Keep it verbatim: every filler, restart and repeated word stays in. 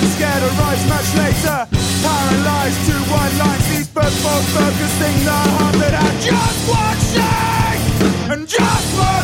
and scared arrives much later. Paralyzed to one lines, these birds both focusing the heart that had just one shake and just one